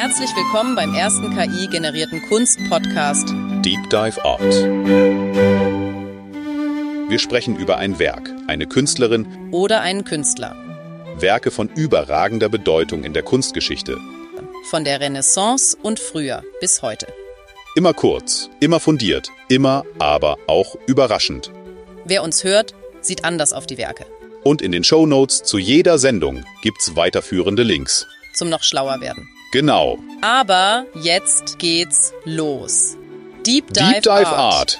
Herzlich willkommen beim ersten KI-generierten Kunst-Podcast Deep Dive Art. Wir sprechen über ein Werk, eine Künstlerin oder einen Künstler. Werke von überragender Bedeutung in der Kunstgeschichte. Von der Renaissance und früher bis heute. Immer kurz, immer fundiert, immer, aber auch überraschend. Wer uns hört, sieht anders auf die Werke. Und in den Shownotes zu jeder Sendung gibt's weiterführende Links. Zum noch schlauer werden. Genau. Aber jetzt geht's los. Deep Dive Art.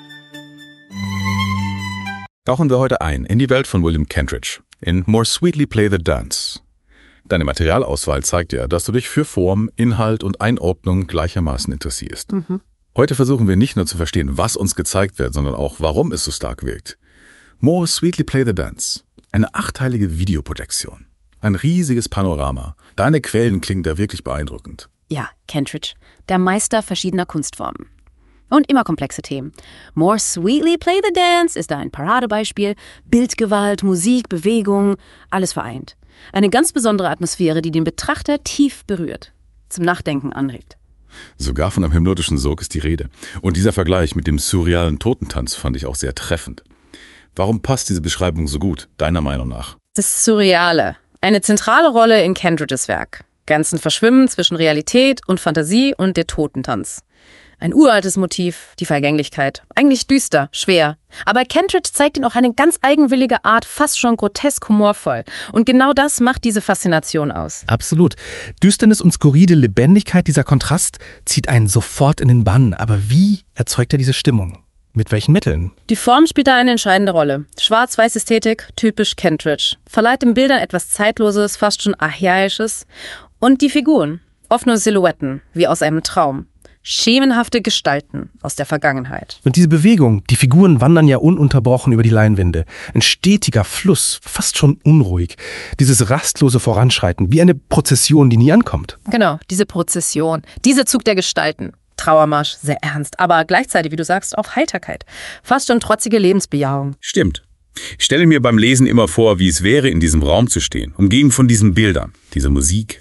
Tauchen wir heute ein in die Welt von William Kentridge, in More Sweetly Play the Dance. Deine Materialauswahl zeigt ja, dass du dich für Form, Inhalt und Einordnung gleichermaßen interessierst. Heute versuchen wir nicht nur zu verstehen, was uns gezeigt wird, sondern auch, warum es so stark wirkt. More Sweetly Play the Dance. Eine 8-teilige Videoprojektion. Ein riesiges Panorama. Deine Quellen klingen da wirklich beeindruckend. Ja, Kentridge, der Meister verschiedener Kunstformen. Und immer komplexe Themen. More Sweetly Play the Dance ist da ein Paradebeispiel. Bildgewalt, Musik, Bewegung, alles vereint. Eine ganz besondere Atmosphäre, die den Betrachter tief berührt, zum Nachdenken anregt. Sogar von einem hypnotischen Sog ist die Rede. Und dieser Vergleich mit dem surrealen Totentanz fand ich auch sehr treffend. Warum passt diese Beschreibung so gut, deiner Meinung nach? Das Surreale. Eine zentrale Rolle in Kentridges Werk. Grenzen verschwimmen zwischen Realität und Fantasie und der Totentanz. Ein uraltes Motiv, die Vergänglichkeit. Eigentlich düster, schwer. Aber Kentridge zeigt ihn auch eine ganz eigenwillige Art, fast schon grotesk humorvoll. Und genau das macht diese Faszination aus. Absolut. Düsternis und skurrile Lebendigkeit, dieser Kontrast zieht einen sofort in den Bann. Aber wie erzeugt er diese Stimmung? Mit welchen Mitteln? Die Form spielt da eine entscheidende Rolle. Schwarz-Weiß-Ästhetik, typisch Kentridge. Verleiht den Bildern etwas Zeitloses, fast schon Archaisches. Und die Figuren, oft nur Silhouetten, wie aus einem Traum. Schemenhafte Gestalten aus der Vergangenheit. Und diese Bewegung, die Figuren wandern ja ununterbrochen über die Leinwände. Ein stetiger Fluss, fast schon unruhig. Dieses rastlose Voranschreiten, wie eine Prozession, die nie ankommt. Genau, diese Prozession, dieser Zug der Gestalten. Trauermarsch, sehr ernst, aber gleichzeitig, wie du sagst, auch Heiterkeit. Fast schon trotzige Lebensbejahung. Stimmt. Ich stelle mir beim Lesen immer vor, wie es wäre, in diesem Raum zu stehen, umgeben von diesen Bildern, dieser Musik.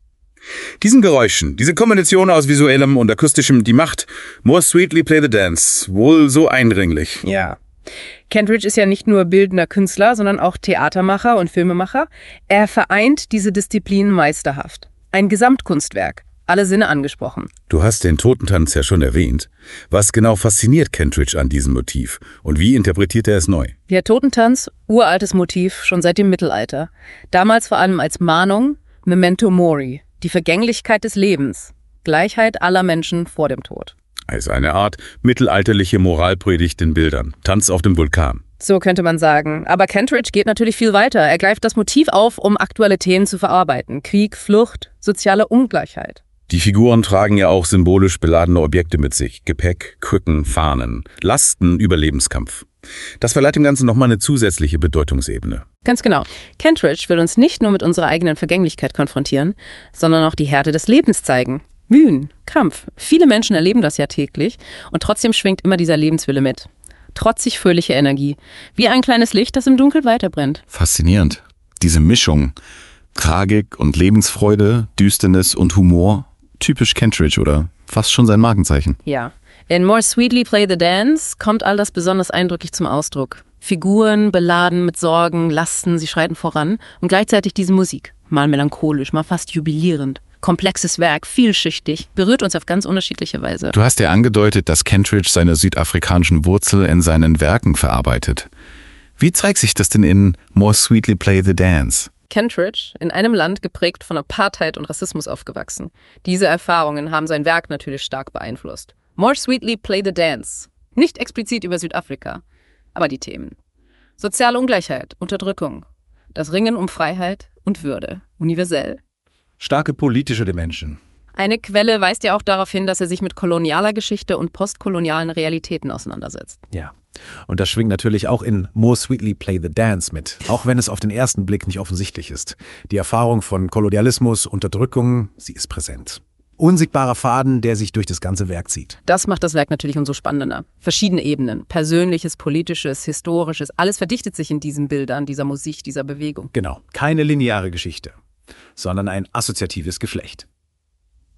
Diesen Geräuschen, diese Kombination aus visuellem und akustischem, die macht More Sweetly Play the Dance wohl so eindringlich. Ja. Kentridge ist ja nicht nur bildender Künstler, sondern auch Theatermacher und Filmemacher. Er vereint diese Disziplinen meisterhaft. Ein Gesamtkunstwerk, alle Sinne angesprochen. Du hast den Totentanz ja schon erwähnt. Was genau fasziniert Kentridge an diesem Motiv und wie interpretiert er es neu? Der Totentanz, uraltes Motiv, schon seit dem Mittelalter. Damals vor allem als Mahnung, Memento Mori. Die Vergänglichkeit des Lebens, Gleichheit aller Menschen vor dem Tod. Also eine Art mittelalterliche Moralpredigt in Bildern, Tanz auf dem Vulkan. So könnte man sagen. Aber Kentridge geht natürlich viel weiter. Er greift das Motiv auf, um aktuelle Themen zu verarbeiten. Krieg, Flucht, soziale Ungleichheit. Die Figuren tragen ja auch symbolisch beladene Objekte mit sich. Gepäck, Krücken, Fahnen, Lasten, Überlebenskampf. Das verleiht dem Ganzen nochmal eine zusätzliche Bedeutungsebene. Ganz genau. Kentridge will uns nicht nur mit unserer eigenen Vergänglichkeit konfrontieren, sondern auch die Härte des Lebens zeigen. Mühen, Kampf. Viele Menschen erleben das ja täglich und trotzdem schwingt immer dieser Lebenswille mit. Trotzig fröhliche Energie. Wie ein kleines Licht, das im Dunkeln weiterbrennt. Faszinierend. Diese Mischung. Tragik und Lebensfreude, Düsternis und Humor. Typisch Kentridge, oder? Fast schon sein Markenzeichen. Ja. In More Sweetly Play the Dance kommt all das besonders eindrücklich zum Ausdruck. Figuren beladen mit Sorgen, Lasten, sie schreiten voran und gleichzeitig diese Musik. Mal melancholisch, mal fast jubilierend. Komplexes Werk, vielschichtig, berührt uns auf ganz unterschiedliche Weise. Du hast ja angedeutet, dass Kentridge seine südafrikanischen Wurzel in seinen Werken verarbeitet. Wie zeigt sich das denn in More Sweetly Play the Dance? Kentridge, in einem Land geprägt von Apartheid und Rassismus aufgewachsen. Diese Erfahrungen haben sein Werk natürlich stark beeinflusst. More Sweetly Play the Dance. Nicht explizit über Südafrika, aber die Themen. Soziale Ungleichheit, Unterdrückung, das Ringen um Freiheit und Würde, universell. Starke politische Dimension. Eine Quelle weist ja auch darauf hin, dass er sich mit kolonialer Geschichte und postkolonialen Realitäten auseinandersetzt. Ja. Und das schwingt natürlich auch in More Sweetly Play the Dance mit, auch wenn es auf den ersten Blick nicht offensichtlich ist. Die Erfahrung von Kolonialismus, Unterdrückung, sie ist präsent. Unsichtbarer Faden, der sich durch das ganze Werk zieht. Das macht das Werk natürlich umso spannender. Verschiedene Ebenen, persönliches, politisches, historisches, alles verdichtet sich in diesen Bildern, dieser Musik, dieser Bewegung. Genau, keine lineare Geschichte, sondern ein assoziatives Geflecht.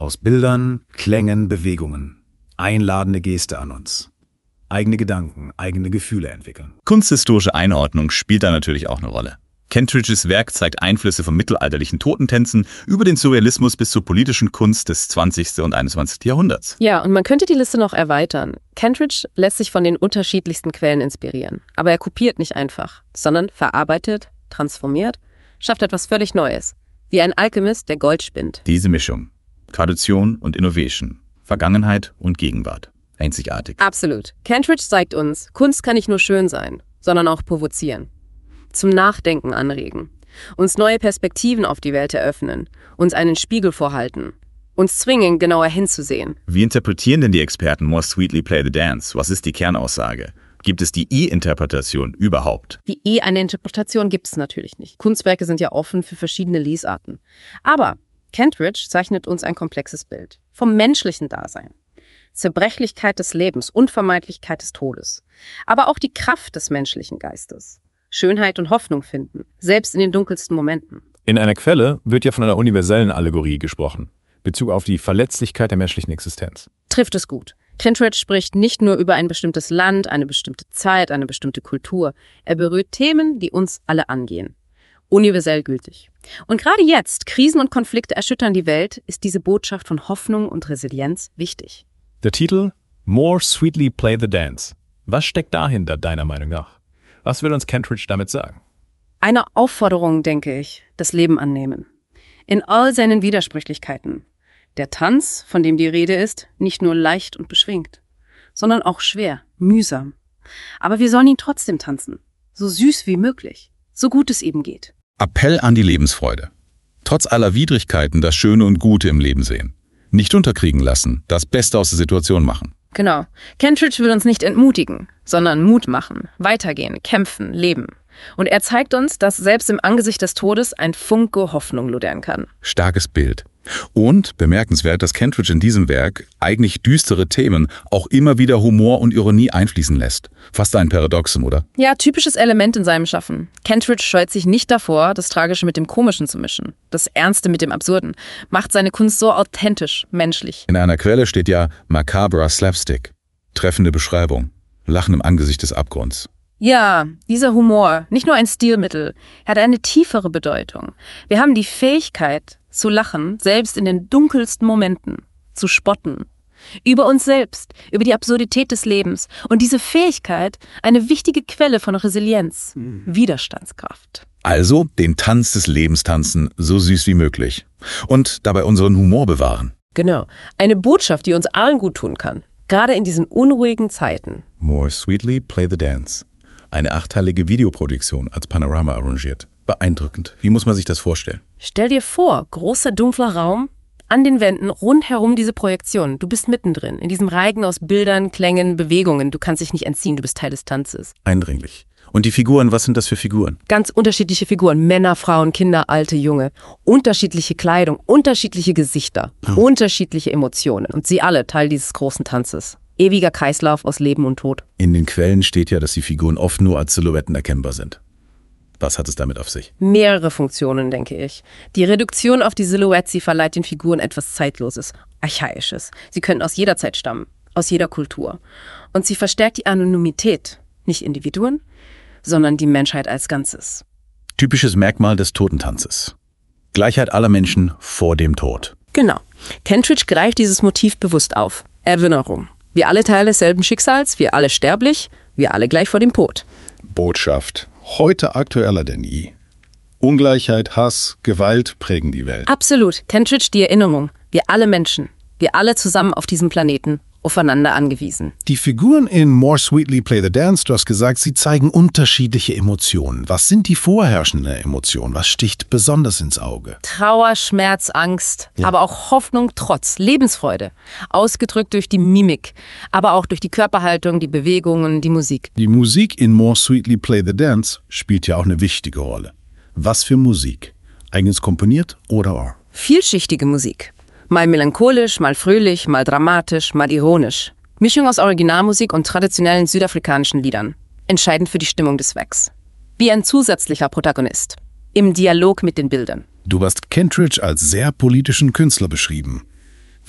Aus Bildern, Klängen, Bewegungen. Einladende Geste an uns. Eigene Gedanken, eigene Gefühle entwickeln. Kunsthistorische Einordnung spielt da natürlich auch eine Rolle. Kentridges Werk zeigt Einflüsse von mittelalterlichen Totentänzen über den Surrealismus bis zur politischen Kunst des 20. und 21. Jahrhunderts. Ja, und man könnte die Liste noch erweitern. Kentridge lässt sich von den unterschiedlichsten Quellen inspirieren. Aber er kopiert nicht einfach, sondern verarbeitet, transformiert, schafft etwas völlig Neues. Wie ein Alchemist, der Gold spinnt. Diese Mischung, Tradition und Innovation, Vergangenheit und Gegenwart. Einzigartig. Absolut. Kentridge zeigt uns, Kunst kann nicht nur schön sein, sondern auch provozieren. Zum Nachdenken anregen. Uns neue Perspektiven auf die Welt eröffnen. Uns einen Spiegel vorhalten. Uns zwingen, genauer hinzusehen. Wie interpretieren denn die Experten More Sweetly Play the Dance? Was ist die Kernaussage? Gibt es die E-Interpretation überhaupt? Die eine Interpretation gibt es natürlich nicht. Kunstwerke sind ja offen für verschiedene Lesarten. Aber Kentridge zeichnet uns ein komplexes Bild. Vom menschlichen Dasein. Zerbrechlichkeit des Lebens, Unvermeidlichkeit des Todes. Aber auch die Kraft des menschlichen Geistes. Schönheit und Hoffnung finden, selbst in den dunkelsten Momenten. In einer Quelle wird ja von einer universellen Allegorie gesprochen, Bezug auf die Verletzlichkeit der menschlichen Existenz. Trifft es gut. Kentridge spricht nicht nur über ein bestimmtes Land, eine bestimmte Zeit, eine bestimmte Kultur. Er berührt Themen, die uns alle angehen. Universell gültig. Und gerade jetzt, Krisen und Konflikte erschüttern die Welt, ist diese Botschaft von Hoffnung und Resilienz wichtig. Der Titel More Sweetly Play the Dance. Was steckt dahinter, deiner Meinung nach? Was will uns Kentridge damit sagen? Eine Aufforderung, denke ich, das Leben annehmen. In all seinen Widersprüchlichkeiten. Der Tanz, von dem die Rede ist, nicht nur leicht und beschwingt, sondern auch schwer, mühsam. Aber wir sollen ihn trotzdem tanzen. So süß wie möglich. So gut es eben geht. Appell an die Lebensfreude. Trotz aller Widrigkeiten das Schöne und Gute im Leben sehen. Nicht unterkriegen lassen, das Beste aus der Situation machen. Genau. Kentridge will uns nicht entmutigen, sondern Mut machen, weitergehen, kämpfen, leben. Und er zeigt uns, dass selbst im Angesicht des Todes ein Funke Hoffnung lodern kann. Starkes Bild. Und bemerkenswert, dass Kentridge in diesem Werk eigentlich düstere Themen auch immer wieder Humor und Ironie einfließen lässt. Fast ein Paradoxum, oder? Ja, typisches Element in seinem Schaffen. Kentridge scheut sich nicht davor, das Tragische mit dem Komischen zu mischen, das Ernste mit dem Absurden, macht seine Kunst so authentisch, menschlich. In einer Quelle steht ja Macabre Slapstick. Treffende Beschreibung. Lachen im Angesicht des Abgrunds. Ja, dieser Humor, nicht nur ein Stilmittel, hat eine tiefere Bedeutung. Wir haben die Fähigkeit zu lachen, selbst in den dunkelsten Momenten, zu spotten. Über uns selbst, über die Absurdität des Lebens. Und diese Fähigkeit, eine wichtige Quelle von Resilienz, Widerstandskraft. Also den Tanz des Lebens tanzen, so süß wie möglich. Und dabei unseren Humor bewahren. Genau, eine Botschaft, die uns allen gut tun kann. Gerade in diesen unruhigen Zeiten. More Sweetly Play the Dance. Eine 8-teilige Videoproduktion als Panorama arrangiert. Beeindruckend. Wie muss man sich das vorstellen? Stell dir vor, großer dunkler Raum, an den Wänden rundherum diese Projektion. Du bist mittendrin, in diesem Reigen aus Bildern, Klängen, Bewegungen. Du kannst dich nicht entziehen, du bist Teil des Tanzes. Eindringlich. Und die Figuren, was sind das für Figuren? Ganz unterschiedliche Figuren, Männer, Frauen, Kinder, Alte, Junge. Unterschiedliche Kleidung, unterschiedliche Gesichter, unterschiedliche Emotionen. Und sie alle Teil dieses großen Tanzes. Ewiger Kreislauf aus Leben und Tod. In den Quellen steht ja, dass die Figuren oft nur als Silhouetten erkennbar sind. Was hat es damit auf sich? Mehrere Funktionen, denke ich. Die Reduktion auf die Silhouette, sie verleiht den Figuren etwas Zeitloses, Archaisches. Sie können aus jeder Zeit stammen, aus jeder Kultur. Und sie verstärkt die Anonymität, nicht Individuen, sondern die Menschheit als Ganzes. Typisches Merkmal des Totentanzes. Gleichheit aller Menschen vor dem Tod. Genau. Kentridge greift dieses Motiv bewusst auf. Erinnerung. Wir alle Teil desselben Schicksals, wir alle sterblich, wir alle gleich vor dem Tod. Botschaft. Heute aktueller denn je. Ungleichheit, Hass, Gewalt prägen die Welt. Absolut. Kentridge, die Erinnerung. Wir alle Menschen. Wir alle zusammen auf diesem Planeten. Aufeinander angewiesen. Die Figuren in More Sweetly Play the Dance, du hast gesagt, sie zeigen unterschiedliche Emotionen. Was sind die vorherrschenden Emotionen? Was sticht besonders ins Auge? Trauer, Schmerz, Angst, aber auch Hoffnung, Trotz, Lebensfreude. Ausgedrückt durch die Mimik, aber auch durch die Körperhaltung, die Bewegungen, die Musik. Die Musik in More Sweetly Play the Dance spielt ja auch eine wichtige Rolle. Was für Musik? Eigens komponiert oder? Vielschichtige Musik. Mal melancholisch, mal fröhlich, mal dramatisch, mal ironisch. Mischung aus Originalmusik und traditionellen südafrikanischen Liedern. Entscheidend für die Stimmung des Werks. Wie ein zusätzlicher Protagonist. Im Dialog mit den Bildern. Du hast Kentridge als sehr politischen Künstler beschrieben.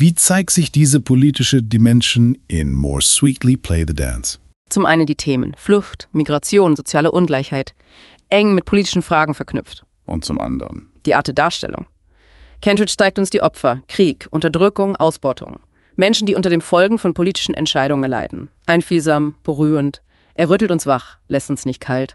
Wie zeigt sich diese politische Dimension in More Sweetly Play the Dance? Zum einen die Themen Flucht, Migration, soziale Ungleichheit, eng mit politischen Fragen verknüpft. Und zum anderen Die Art der Darstellung. Kentridge zeigt uns die Opfer, Krieg, Unterdrückung, Ausbeutung. Menschen, die unter den Folgen von politischen Entscheidungen leiden. Einfühlsam, berührend. Er rüttelt uns wach, lässt uns nicht kalt.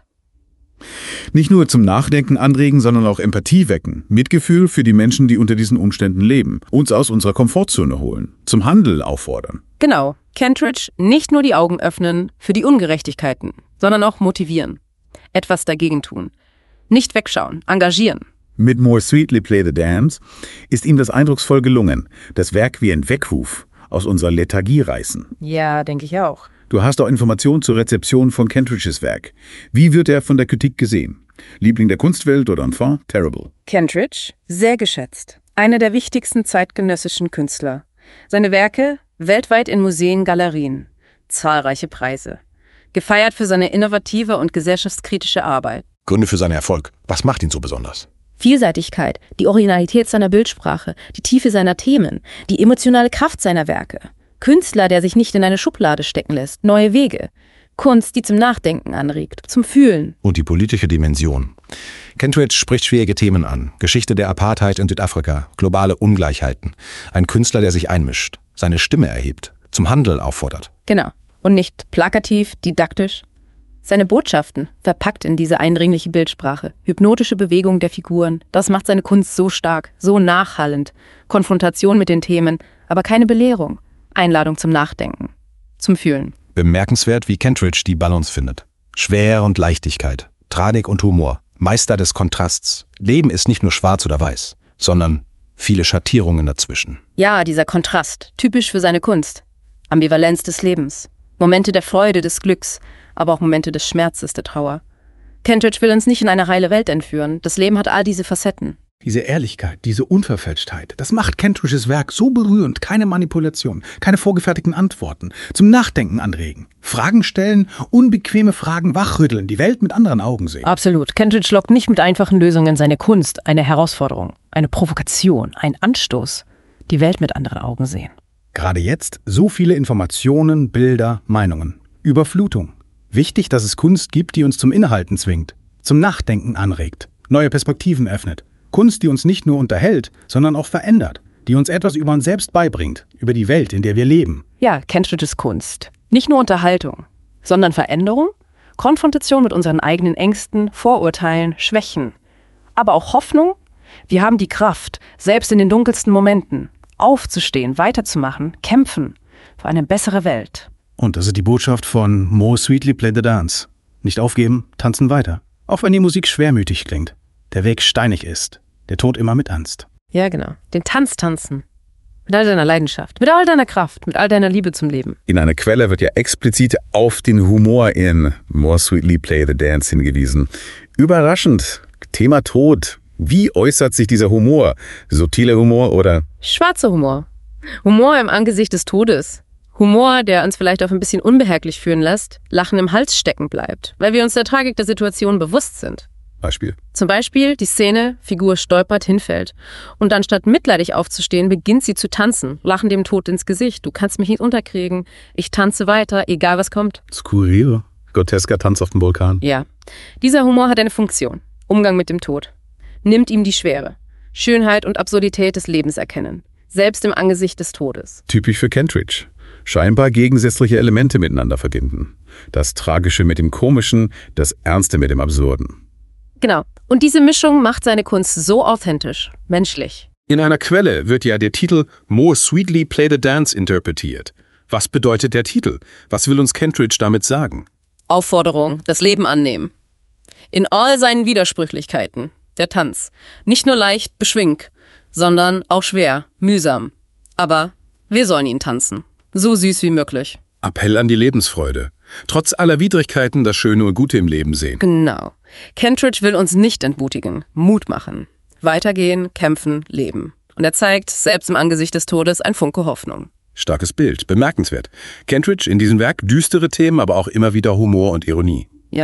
Nicht nur zum Nachdenken anregen, sondern auch Empathie wecken, Mitgefühl für die Menschen, die unter diesen Umständen leben, uns aus unserer Komfortzone holen, zum Handel auffordern. Genau, Kentridge nicht nur die Augen öffnen für die Ungerechtigkeiten, sondern auch motivieren. Etwas dagegen tun. Nicht wegschauen, engagieren. Mit More Sweetly Play the Dance ist ihm das eindrucksvoll gelungen, das Werk wie ein Weckruf aus unserer Lethargie reißen. Ja, denke ich auch. Du hast auch Informationen zur Rezeption von Kentridges Werk. Wie wird er von der Kritik gesehen? Liebling der Kunstwelt oder Enfant terrible? Kentridge, sehr geschätzt. Einer der wichtigsten zeitgenössischen Künstler. Seine Werke weltweit in Museen, Galerien. Zahlreiche Preise. Gefeiert für seine innovative und gesellschaftskritische Arbeit. Gründe für seinen Erfolg. Was macht ihn so besonders? Vielseitigkeit, die Originalität seiner Bildsprache, die Tiefe seiner Themen, die emotionale Kraft seiner Werke. Künstler, der sich nicht in eine Schublade stecken lässt, neue Wege. Kunst, die zum Nachdenken anregt, zum Fühlen. Und die politische Dimension. Kentridge spricht schwierige Themen an. Geschichte der Apartheid in Südafrika, globale Ungleichheiten. Ein Künstler, der sich einmischt, seine Stimme erhebt, zum Handel auffordert. Genau. Und nicht plakativ, didaktisch. Seine Botschaften, verpackt in diese eindringliche Bildsprache, hypnotische Bewegung der Figuren, das macht seine Kunst so stark, so nachhallend. Konfrontation mit den Themen, aber keine Belehrung. Einladung zum Nachdenken, zum Fühlen. Bemerkenswert, wie Kentridge die Balance findet. Schwere und Leichtigkeit, Tragik und Humor, Meister des Kontrasts. Leben ist nicht nur schwarz oder weiß, sondern viele Schattierungen dazwischen. Ja, dieser Kontrast, typisch für seine Kunst. Ambivalenz des Lebens, Momente der Freude, des Glücks, aber auch Momente des Schmerzes, der Trauer. Kentridge will uns nicht in eine heile Welt entführen. Das Leben hat all diese Facetten. Diese Ehrlichkeit, diese Unverfälschtheit, das macht Kentridges Werk so berührend. Keine Manipulation, keine vorgefertigten Antworten. Zum Nachdenken anregen. Fragen stellen, unbequeme Fragen wachrütteln, die Welt mit anderen Augen sehen. Absolut. Kentridge lockt nicht mit einfachen Lösungen seine Kunst, eine Herausforderung, eine Provokation, ein Anstoß. Die Welt mit anderen Augen sehen. Gerade jetzt so viele Informationen, Bilder, Meinungen. Überflutung. Wichtig, dass es Kunst gibt, die uns zum Innehalten zwingt, zum Nachdenken anregt, neue Perspektiven öffnet. Kunst, die uns nicht nur unterhält, sondern auch verändert, die uns etwas über uns selbst beibringt, über die Welt, in der wir leben. Ja, Kentridges Kunst. Nicht nur Unterhaltung, sondern Veränderung, Konfrontation mit unseren eigenen Ängsten, Vorurteilen, Schwächen. Aber auch Hoffnung. Wir haben die Kraft, selbst in den dunkelsten Momenten, aufzustehen, weiterzumachen, kämpfen für eine bessere Welt. Und das ist die Botschaft von More Sweetly Play the Dance. Nicht aufgeben, tanzen weiter. Auch wenn die Musik schwermütig klingt, der Weg steinig ist, der Tod immer mitanzt. Ja, genau. Den Tanz tanzen. Mit all deiner Leidenschaft, mit all deiner Kraft, mit all deiner Liebe zum Leben. In einer Quelle wird ja explizit auf den Humor in More Sweetly Play the Dance hingewiesen. Überraschend. Thema Tod. Wie äußert sich dieser Humor? Subtiler Humor oder? Schwarzer Humor. Humor im Angesicht des Todes. Humor, der uns vielleicht auch ein bisschen unbehaglich fühlen lässt, Lachen im Hals stecken bleibt, weil wir uns der Tragik der Situation bewusst sind. Beispiel. Zum Beispiel die Szene, Figur stolpert, hinfällt. Und anstatt mitleidig aufzustehen, beginnt sie zu tanzen, lachen dem Tod ins Gesicht. Du kannst mich nicht unterkriegen. Ich tanze weiter, egal was kommt. Skurril. Grotesker Tanz auf dem Vulkan. Ja. Dieser Humor hat eine Funktion. Umgang mit dem Tod. Nimmt ihm die Schwere. Schönheit und Absurdität des Lebens erkennen. Selbst im Angesicht des Todes. Typisch für Kentridge. Scheinbar gegensätzliche Elemente miteinander verbinden. Das Tragische mit dem Komischen, das Ernste mit dem Absurden. Genau. Und diese Mischung macht seine Kunst so authentisch, menschlich. In einer Quelle wird ja der Titel More Sweetly Play the Dance interpretiert. Was bedeutet der Titel? Was will uns Kentridge damit sagen? Aufforderung, das Leben annehmen. In all seinen Widersprüchlichkeiten. Der Tanz. Nicht nur leicht, beschwingt, sondern auch schwer, mühsam. Aber wir sollen ihn tanzen. So süß wie möglich. Appell an die Lebensfreude. Trotz aller Widrigkeiten das Schöne und Gute im Leben sehen. Genau. Kentridge will uns nicht entmutigen, Mut machen. Weitergehen, kämpfen, leben. Und er zeigt, selbst im Angesicht des Todes, ein Funke Hoffnung. Starkes Bild, bemerkenswert. Kentridge in diesem Werk düstere Themen, aber auch immer wieder Humor und Ironie. Ja,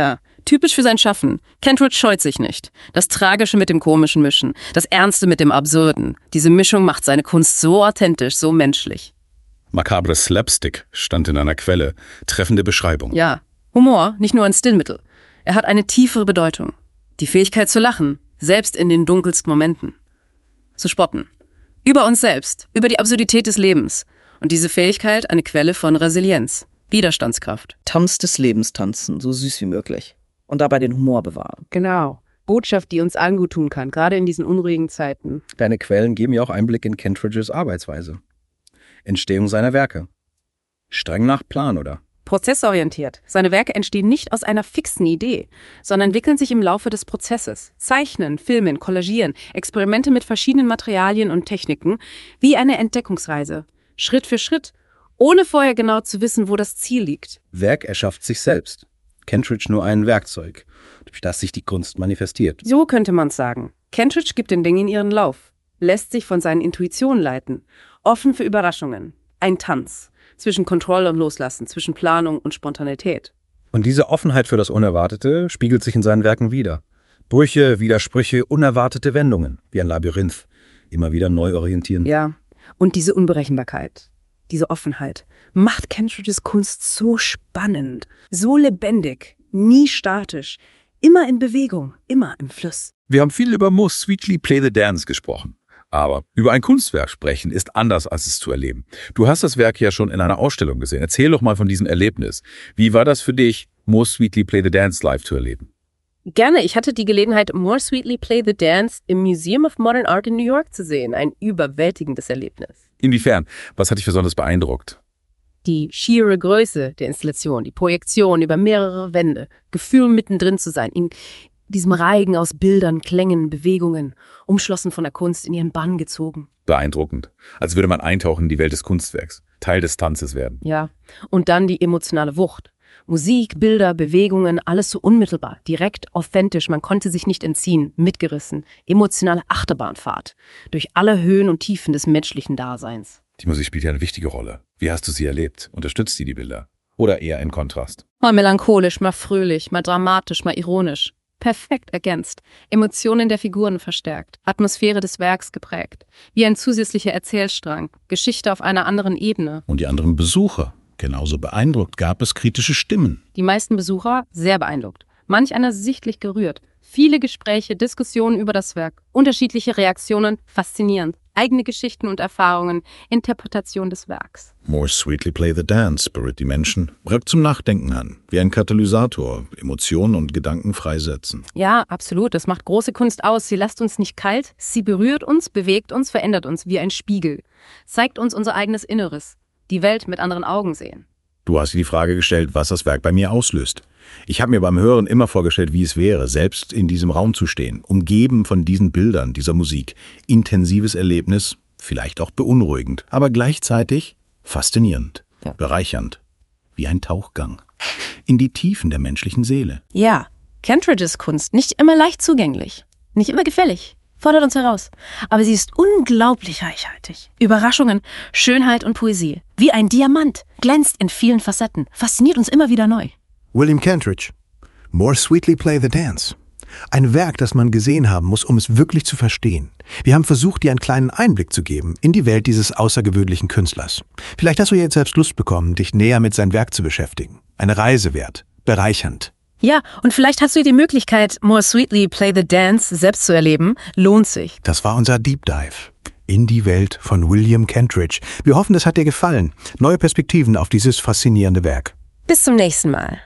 Typisch für sein Schaffen. Kentridge scheut sich nicht. Das Tragische mit dem Komischen mischen, das Ernste mit dem Absurden. Diese Mischung macht seine Kunst so authentisch, so menschlich. Makabre Slapstick stand in einer Quelle. Treffende Beschreibung. Ja, Humor, nicht nur ein Stilmittel. Er hat eine tiefere Bedeutung. Die Fähigkeit zu lachen, selbst in den dunkelsten Momenten. Zu spotten. Über uns selbst, über die Absurdität des Lebens. Und diese Fähigkeit eine Quelle von Resilienz, Widerstandskraft. Tanz des Lebens tanzen, so süß wie möglich. Und dabei den Humor bewahren. Genau. Botschaft, die uns allen gut tun kann, gerade in diesen unruhigen Zeiten. Deine Quellen geben ja auch Einblick in Kentridges Arbeitsweise. Entstehung seiner Werke. Streng nach Plan, oder? Prozessorientiert. Seine Werke entstehen nicht aus einer fixen Idee, sondern entwickeln sich im Laufe des Prozesses. Zeichnen, filmen, kollagieren, Experimente mit verschiedenen Materialien und Techniken, wie eine Entdeckungsreise. Schritt für Schritt, ohne vorher genau zu wissen, wo das Ziel liegt. Werk erschafft sich selbst. Kentridge nur ein Werkzeug, durch das sich die Kunst manifestiert. So könnte man's sagen. Kentridge gibt den Dingen ihren Lauf, lässt sich von seinen Intuitionen leiten, offen für Überraschungen. Ein Tanz zwischen Kontrolle und Loslassen, zwischen Planung und Spontanität. Und diese Offenheit für das Unerwartete spiegelt sich in seinen Werken wider. Brüche, Widersprüche, unerwartete Wendungen, wie ein Labyrinth. Immer wieder neu orientieren. Ja, und diese Unberechenbarkeit, diese Offenheit, macht Kentridges Kunst so spannend, so lebendig, nie statisch, immer in Bewegung, immer im Fluss. Wir haben viel über More Sweetly Play the Dance gesprochen. Aber über ein Kunstwerk sprechen ist anders, als es zu erleben. Du hast das Werk ja schon in einer Ausstellung gesehen. Erzähl doch mal von diesem Erlebnis. Wie war das für dich, More Sweetly Play the Dance live zu erleben? Gerne, ich hatte die Gelegenheit, More Sweetly Play the Dance im Museum of Modern Art in New York zu sehen. Ein überwältigendes Erlebnis. Inwiefern? Was hat dich besonders beeindruckt? Die schiere Größe der Installation, die Projektion über mehrere Wände, Gefühl mittendrin zu sein, in diesem Reigen aus Bildern, Klängen, Bewegungen, umschlossen von der Kunst, in ihren Bann gezogen. Beeindruckend. Als würde man eintauchen in die Welt des Kunstwerks, Teil des Tanzes werden. Ja, und dann die emotionale Wucht. Musik, Bilder, Bewegungen, alles so unmittelbar, direkt, authentisch, man konnte sich nicht entziehen, mitgerissen, emotionale Achterbahnfahrt durch alle Höhen und Tiefen des menschlichen Daseins. Die Musik spielt ja eine wichtige Rolle. Wie hast du sie erlebt? Unterstützt sie die Bilder? Oder eher in Kontrast? Mal melancholisch, mal fröhlich, mal dramatisch, mal ironisch. Perfekt ergänzt, Emotionen der Figuren verstärkt, Atmosphäre des Werks geprägt, wie ein zusätzlicher Erzählstrang, Geschichte auf einer anderen Ebene. Und die anderen Besucher? Genauso beeindruckt gab es kritische Stimmen. Die meisten Besucher sehr beeindruckt, manch einer sichtlich gerührt. Viele Gespräche, Diskussionen über das Werk, unterschiedliche Reaktionen, faszinierend. Eigene Geschichten und Erfahrungen, Interpretation des Werks. More Sweetly Play the Dance berührt die Menschen, regt zum Nachdenken an, wie ein Katalysator, Emotionen und Gedanken freisetzen. Ja, absolut, das macht große Kunst aus. Sie lässt uns nicht kalt, sie berührt uns, bewegt uns, verändert uns wie ein Spiegel. Zeigt uns unser eigenes Inneres, die Welt mit anderen Augen sehen. Du hast dir die Frage gestellt, was das Werk bei mir auslöst. Ich habe mir beim Hören immer vorgestellt, wie es wäre, selbst in diesem Raum zu stehen, umgeben von diesen Bildern, dieser Musik. Intensives Erlebnis, vielleicht auch beunruhigend, aber gleichzeitig faszinierend, bereichernd, wie ein Tauchgang in die Tiefen der menschlichen Seele. Ja, Kentridges Kunst, nicht immer leicht zugänglich, nicht immer gefällig, fordert uns heraus. Aber sie ist unglaublich reichhaltig. Überraschungen, Schönheit und Poesie. Wie ein Diamant, glänzt in vielen Facetten, fasziniert uns immer wieder neu. William Kentridge, More Sweetly Play the Dance. Ein Werk, das man gesehen haben muss, um es wirklich zu verstehen. Wir haben versucht, dir einen kleinen Einblick zu geben in die Welt dieses außergewöhnlichen Künstlers. Vielleicht hast du jetzt selbst Lust bekommen, dich näher mit seinem Werk zu beschäftigen. Eine Reise wert, bereichernd. Ja, und vielleicht hast du die Möglichkeit, More Sweetly Play the Dance selbst zu erleben. Lohnt sich. Das war unser Deep Dive in die Welt von William Kentridge. Wir hoffen, es hat dir gefallen. Neue Perspektiven auf dieses faszinierende Werk. Bis zum nächsten Mal.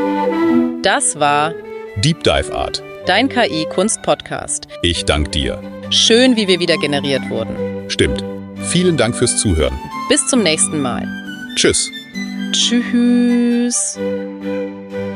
Das war Deep Dive Art, dein KI-Kunst-Podcast. Ich danke dir. Schön, wie wir wieder generiert wurden. Stimmt. Vielen Dank fürs Zuhören. Bis zum nächsten Mal. Tschüss. Tschüss.